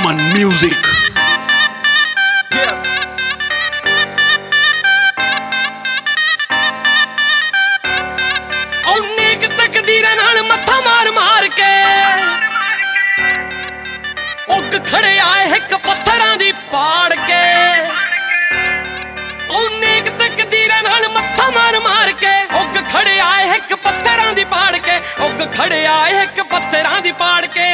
Aman Music. नेक तकदीरां नाल मत्था मार मार के उग खड़े आए हिक पत्थरां दी पाड़ के नेक तकदीरां नाल मत्था मार मार के उग खड़े आए हिक पत्थरां दी पाड़ के उग खड़े आए हिक पत्थरां दी पाड़ के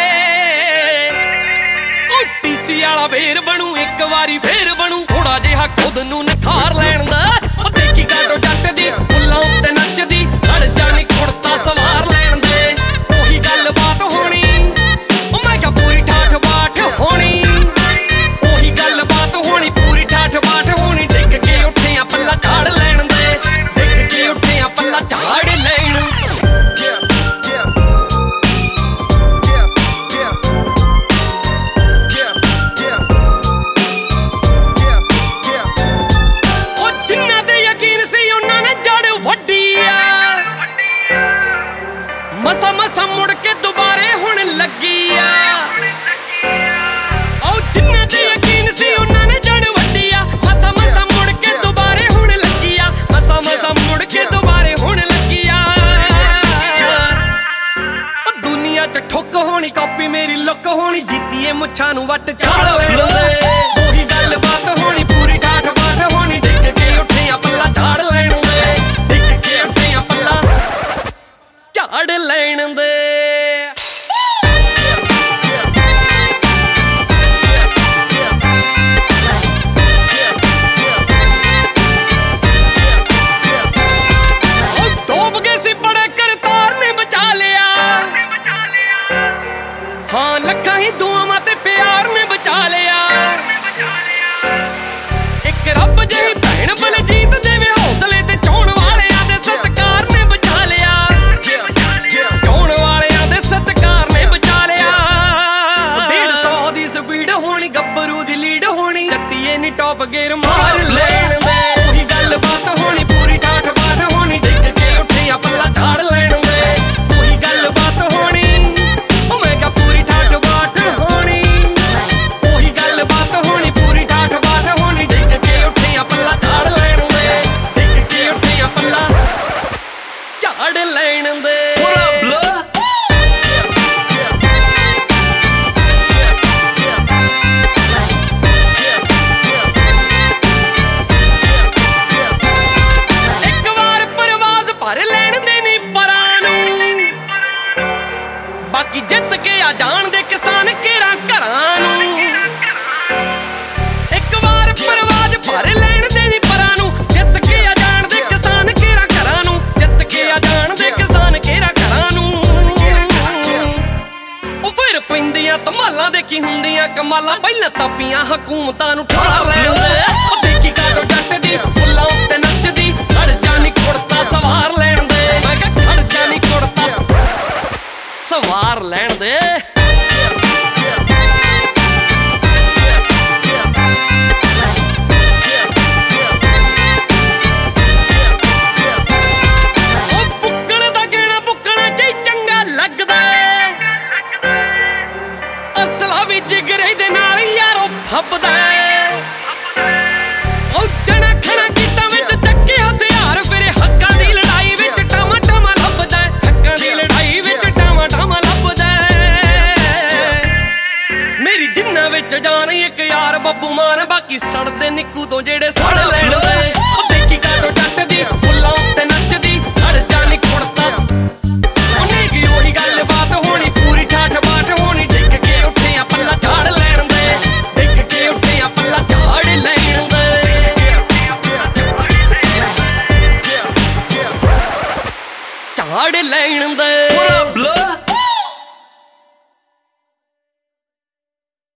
टीसी वाला वेर बनू एक वारी फेर बनू थोड़ा जिहा खुद नू निखार लैण दा देखी काटो जट दी फुल्लां उत्ते नचदी लड़ जानी कुड़ता सवार लैण दे ओही गल बात होनी मैं क्या पूरी ठाठ बाट होनी ओही गल बात होनी पूरी ठाठ बाट होनी डिग के उठे आ पल्ला झाड़ लैण दे डिग के उठे आ पल्ला झाड़ लैण मसा मसा मुड़ के दोबारे हुण लगी आ जिन्ना ते यकीन सी उन्हां ने जड़ वड्डी आ मसा मसा मुड़ के दोबारे हुण लगी आ मसा मसा मुड़ के दोबारे हुण लगी आ दुनिया च ठुक होनी कॉपी मेरी लुक होनी जीतीए मुच्छां नूं वट झाड़ लैण दे ओही गल बात होनी पूरी ठाठ बाट होनी डिग के उठे आ पल्ला झाड़ लैण दे डिग के उठे आ पल्ला झाड़ लैण दे डूब गए सी बड़े करतार ने बचा लिया हाँ लखा ही दुआवां ते प्यार ने बचा लिया एक रब जही भैण बलजीत देवे हौसले ते चौण वालियां दे सत्कार ने बचा लिया चौण वालियां दे सत्कार ने बचा लिया 150 दी स्पीड होनी गब्बरू दी लीड होनी जट्टीए नी टॉप गेयर मार लैण दे ओही गल बात होनी पूरी ठाठ बाट होनी डिग के उठे आ पल्ला झाड़ लैण दे ओही गल बात होनी मैं क्या पूरी ठाठ बाट होनी ओही गल बात होनी पूरी ठाठ बाट होनी डिग के उठे आ पल्ला झाड़ लैण दे डिग के उठे आ पल्ला झाड़ लैण दे बाकी जित के आ जान दे किसान केरा घरां नूं एक बार परवाज भर लैण दे नी परां नूं जित के आ जान दे किसान केरा घरां नूं जित के आ जान दे किसान केरा घरां नूं ओ फिर पैंदियां धमालां देखी हुंदियां कमालां पहिलां तापियां हकूमतां नूं ठार लैण दे ओ देखी काटो जट दी फुल्लां उत्ते नचदी लड़ जानी कुड़ता सवार लैण दे मैं कह लड़ जानी कुड़ता सवार लैण दे बुक्कण दा गहना बुक्कणा च चंगा लगदा असला भी जिगरे दे नाल यारो फब्बदा जणा खणा गीतां विच चक्के हथियार फिरे हक्कां दी लड़ाई विच टामा टामा लभदा हक्कां दी लड़ाई विच टामा टामा मेरी जिन्ना विच जान एक यार बब्बू मान बाकी सड़दे निक्कू तो जेड़े सड़ लैण दे देखी काटो जट दी फुल्लां उत्ते नचदी लड़ जानी कुड़ता उन्हें की ओही गल बात होनी पूरी ठाठ बाट होनी डिग के उठे आ पल्ला झाड़ लैण दे डिग के उठे आ पल्ला झाड़ लैण दे झाड़ लैण दे